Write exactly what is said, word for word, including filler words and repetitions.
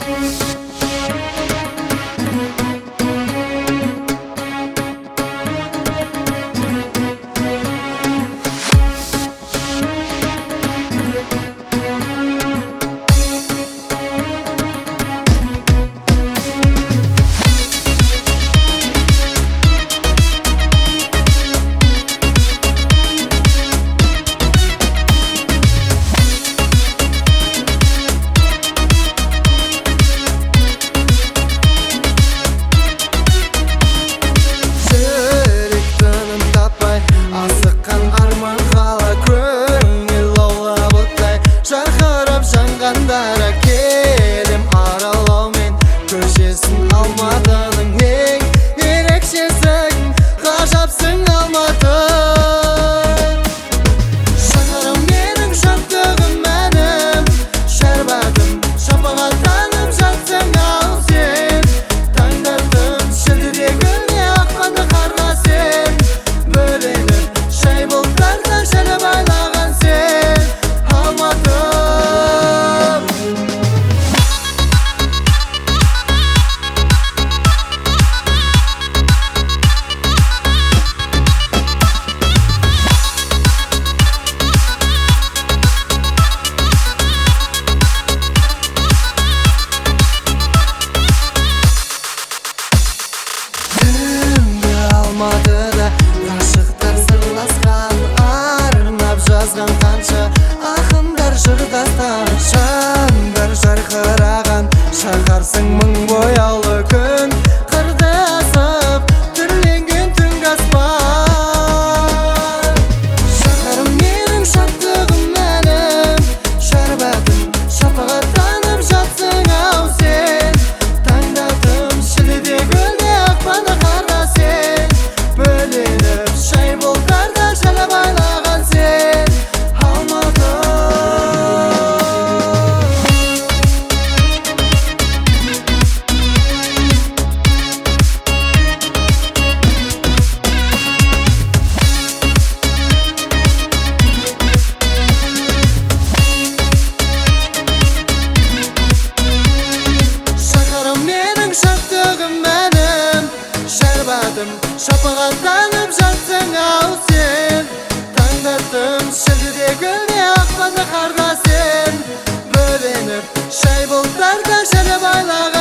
Жанғандара келем аралаумен көшесін алматының ең ерекшесің ғажапсың алматы. Шаһарым менің шаттығым мәнім шәрбатым шапағаттанып жатсың ау сен. Таңдардың шілде гүліне ақпанды қарға сен бөленіп шай бұлттарда шәлі байлаған сен алматы. Алматыда ғашықтар сырласқан, арнап жазған қанша ақындар жырдастан. Жандар жарқыраған шаһарсың мың бояулы күн қырды асып түрленген түнгі аспан. Шаһарым менің шаттығым мәнім шәрбатым шапағаттанып жатсың ау сен. Таңдатым шілде гүлде ақпанды қарға сен бөленіп шай бұлттарда шәлі байлаған сен алматы. Шаһарым менің шаттығым мәнім шәрбатым шапағаттанып жатсың ау сен. Таңдаттым шілде гүліне ақпанды қарға сен бөленіп шай бұлттарда шәлі байлаған